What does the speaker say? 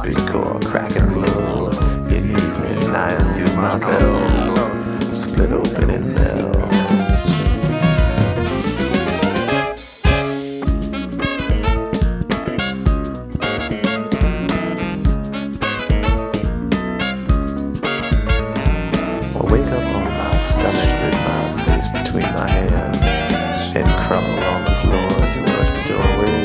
core, crack and roll. In evening, I undo my belt, split open and melt. I wake up on my stomach with my face between my hands and crawl on the floor towards the doorway.